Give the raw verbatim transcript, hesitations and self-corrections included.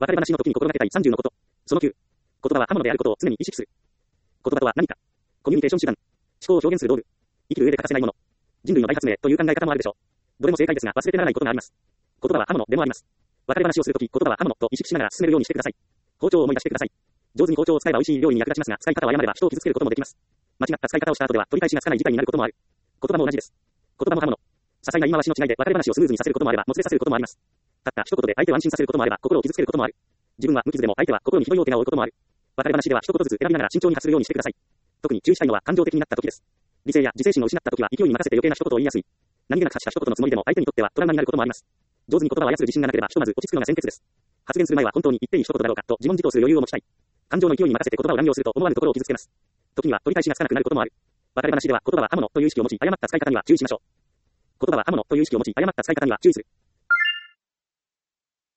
別れ話の時に心がけたいさんじゅうのこと。そのきゅう。言葉は刃物であることを常に意識する。言葉とは何か。コミュニケーション手段。思考を表現する道具。生きる上で欠かせないもの。人類の大発明という考え方もあるでしょう。どれも正解ですが忘れてならないことがあります。言葉は刃物でもあります。別れ話をするとき、言葉は刃物と意識しながら進めるようにしてください。包丁を思い出してください。上手に包丁を使えば美味しい料理に役立ちますが、使い方を誤れば人を傷つけることもできます。間違った使い方をした後では取り返しがつかない事態になることもある。言葉も同じです。言葉も刃物。些細な言い回しの違いで別れ話をスムーズにさせることもあれば、もつれさせることもあります。たった一言で相手を安心させることもあれば、心を傷つけることもある。自分は無傷でも相手は心にひどい大怪我を負うこともある。別れ話では一言ずつ選びながら慎重に発するようにしてください。特に注意したいのは感情的になった時です。理性や自制心を失った時は勢いに任せて余計な一言を言いやすい。何気なく発した一言のつもりでも相手にとってはトラウマになることもあります。上手に言葉を操る自信がなければひとまず落ち着くのが先決です。発言する前は本当に言っていい一言だろうかと自問自答する余裕を持ちたい。感情の勢いに任せて言葉を乱用すると思わぬところを傷つけます。時には取り返しがつかなくなることもある。別れ話では言葉は刃物という意識を持ち誤った使い方には注意しましょう。言葉は刃物という意識を持ち誤った使い方には注意する。